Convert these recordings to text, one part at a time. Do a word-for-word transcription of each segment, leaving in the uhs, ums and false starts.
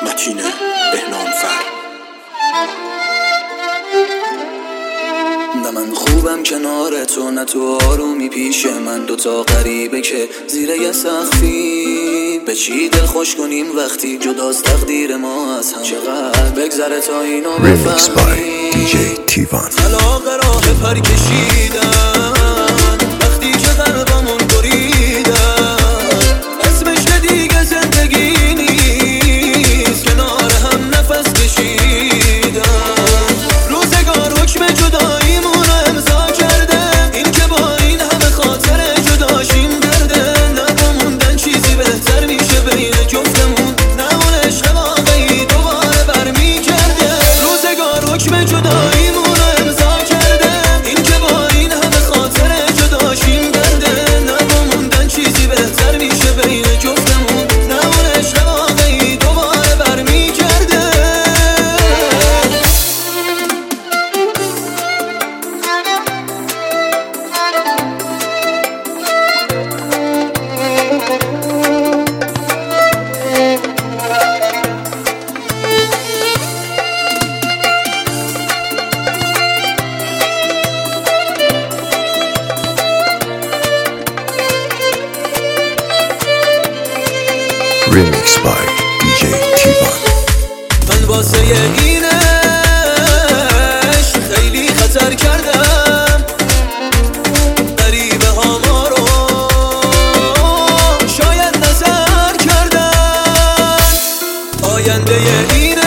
متین بهنامفر. نه من خوبم کنار تو، نه تو آرومی پیش من. دوتا غریبه که زیر یه سقفی، به چی دل خوش کنیم وقتی جداست تقدیر ما از هم. چقدر بگذره تا اینو بفهمی. دی جی تیوان. طلاق راه پر کشیدن وقتی که قلبمون بریدن، اسمش که دیگه زندگی نیست، کنار هم نفس کشیدن. روزگار حکم جداییمون رو امضا کرده، این که با این همه خاطر جداشیم درده. نبا چیزی بهتر میشه بین جفتمون، نه اون عشق واقعی دوباره برمی کرده. روزگار حکم جداییمون رو امضا کرده، این که با این همه خاطر جداشیم درده. نبا چیزی بهتر میشه بین جفتمون، نه اون عشق واقعی دوباره برمی کرده. Remix by دی جی تیوان. من واسه اینش خیلی خطر کردم، غریبه ها ما رو شاید نظر کردن. آینده اینش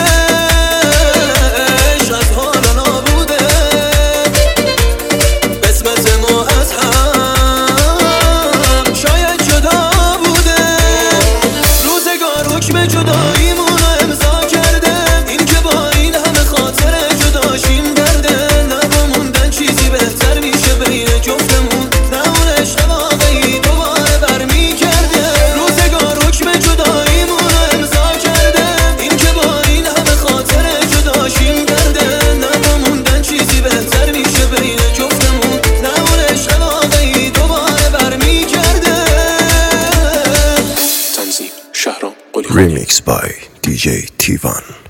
از حالا نابوده، قسمت ما از هم شاید جدا بوده. حکم جداییمون رو امضا کرده، این که با این همه خاطر جداشیم درده. نبا موندن چیزی بهتر میشه بین جفتمون، نه اون عشق واقعی دوباره برمی کرده. روزگار حکم جداییمون رو امضا کرده، این که با این همه خاطر جداشیم درده. نبا موندن چیزی بهتر میشه بین جفتمون، نه اون عشق واقعی دوباره برمی کرده. تنظیم شهرام قلی. Remix by دی جی تیوان.